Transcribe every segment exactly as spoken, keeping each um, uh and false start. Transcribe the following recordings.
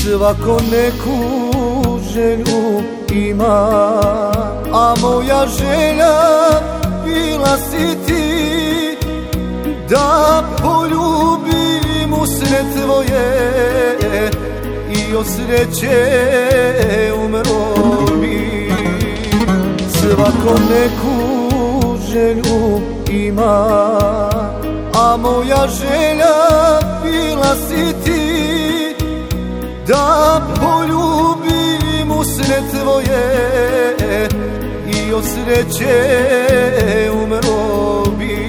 Svako neku želju ima, a moja želja bila si ti, da poljubim usne tvoje i od sreće umro bi. Svako neku želju ima, a moja želja bila si ti, da poljubim usne tvoje i od sreće umro bi.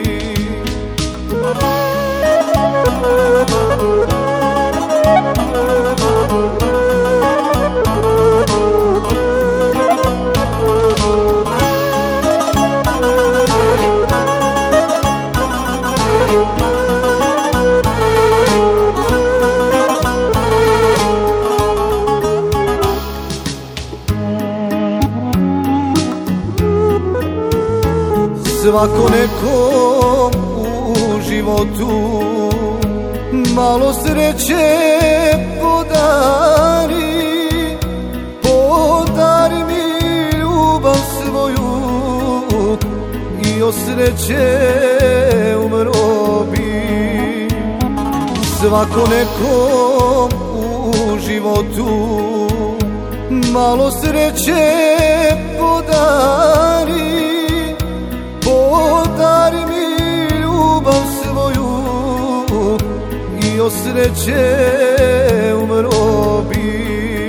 Svako nekom u životu malo sreće podari, podari mi ljubav svoju i od sreće umro bi. Svako nekom u životu malo sreće podari, podari mi ljubav svoju i od sreće umro bi.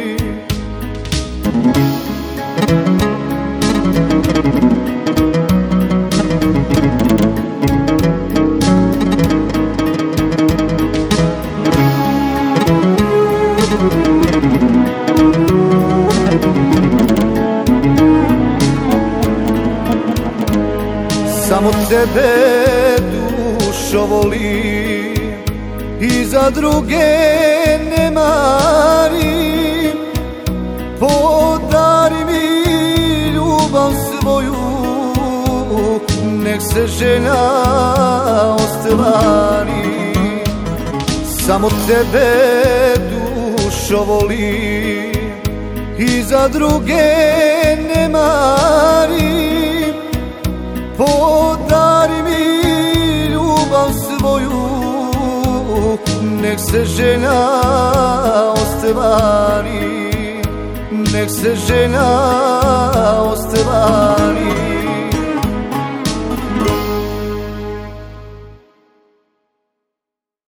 Samo tebe dušo volim i za druge ne marim, podari mi ljubav svoju, nek se želja ostvari. Samo tebe dušo volim i za druge ne marim, podari mi ljubav svoju, nek se želja ostvari, nek se želja ostvari.